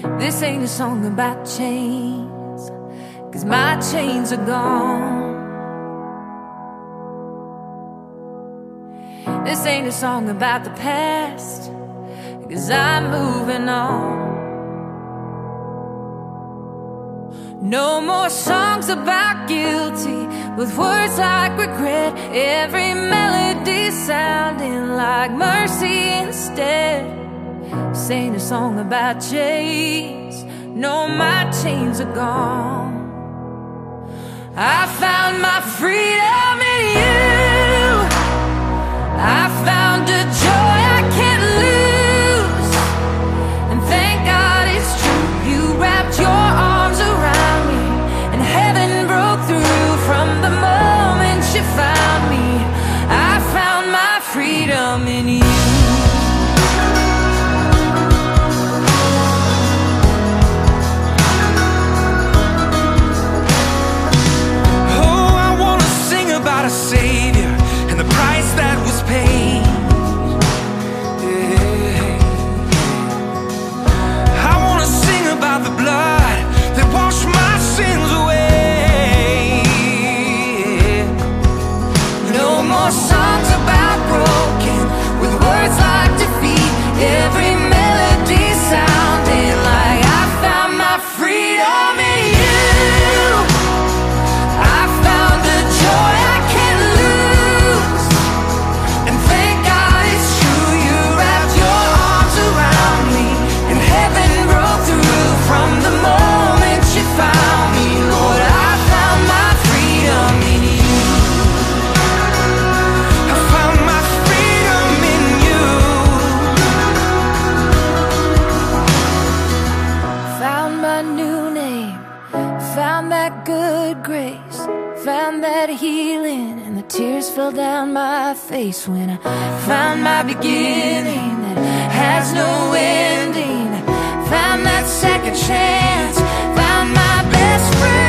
This ain't a song about chains, 'cause my chains are gone. This ain't a song about the past, 'cause I'm moving on. No more songs about guilty with words like regret, every melody sounding like mercy instead. This ain't a song about chains, no, my chains are gone. I found my freedom in you. I found a joy I can't lose, and thank God it's true. You wrapped your arms around me, and heaven broke through from the moment you found me. I found my freedom in you. About a savior and the price that was paid. Yeah. I wanna sing about the blood that washed my sins away. No more songs about broken with words like defeat, every melody sounding like I found my freedom in you. I found the joy I can't lose, and thank God it's true. You wrapped your arms around me, and heaven broke through from the moment you found me. Lord, I found my freedom in you. I found my freedom in you. Found my new name, found that good grace, found that healing, and the tears fell down my face when I found my beginning that has no ending. Found that second chance, found my best friend.